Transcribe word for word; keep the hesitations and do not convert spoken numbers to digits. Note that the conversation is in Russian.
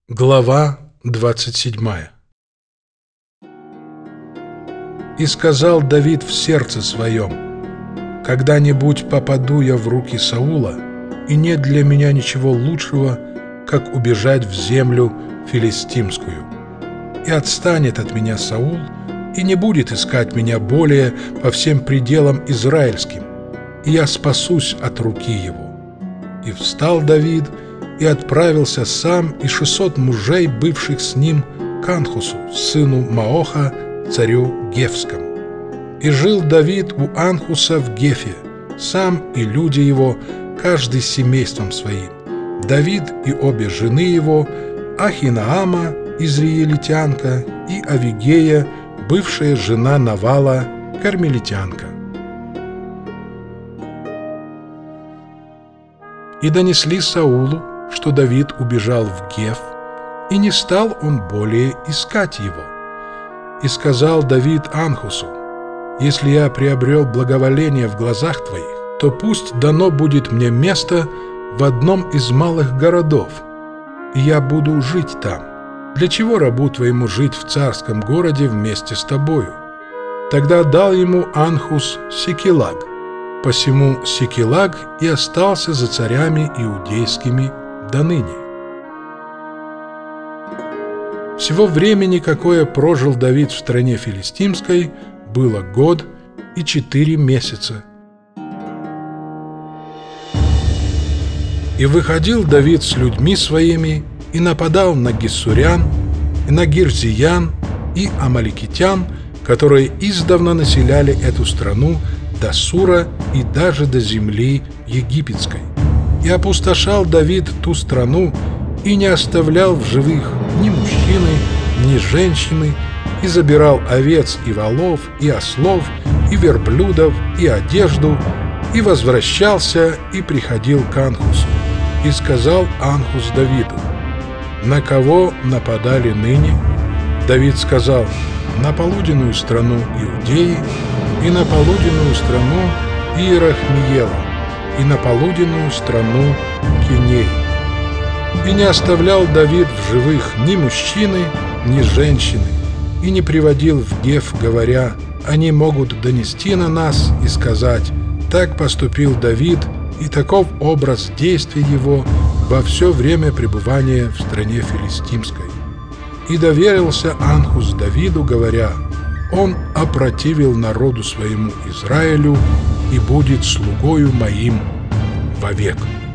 Глава двадцать седьмая. «И сказал Давид в сердце своем: когда-нибудь попаду я в руки Саула, и нет для меня ничего лучшего, как убежать в землю филистимскую. И отстанет от меня Саул, и не будет искать меня более по всем пределам израильским, и я спасусь от руки его. И встал Давид и отправился сам и шестьсот мужей, бывших с ним, к Анхусу, сыну Маоха, царю Гефскому. И жил Давид у Анхуса в Гефе, сам и люди его, каждый с семейством своим. Давид и обе жены его, Ахинаама, израильтянка, и Авигея, бывшая жена Навала, кармелитянка. И донесли Саулу, что Давид убежал в Геф, и не стал он более искать его. И сказал Давид Анхусу: «Если я приобрел благоволение в глазах твоих, то пусть дано будет мне место в одном из малых городов, и я буду жить там. Для чего рабу твоему жить в царском городе вместе с тобою?» Тогда дал ему Анхус Сикилаг. Посему Сикилаг и остался за царями иудейскими до ныне. Всего времени, какое прожил Давид в стране филистимской, было год и четыре месяца. И выходил Давид с людьми своими и нападал на гессурян, и на гирзиян, и амаликитян, которые издавна населяли эту страну до Сура и даже до земли египетской. И опустошал Давид ту страну, и не оставлял в живых ни мужчины, ни женщины, и забирал овец и волов, и ослов, и верблюдов, и одежду, и возвращался, и приходил к Анхусу. И сказал Анхус Давиду: «На кого нападали ныне?» Давид сказал: «На полуденную страну Иудеи, и на полуденную страну Иерахмиела, и на полуденную страну Кинеи». И не оставлял Давид в живых ни мужчины, ни женщины, и не приводил в Геф, говоря: «Они могут донести на нас и сказать: так поступил Давид, и таков образ действий его во все время пребывания в стране филистимской». И доверился Анхус Давиду, говоря: «Он опротивил народу своему Израилю и будет слугою моим вовек».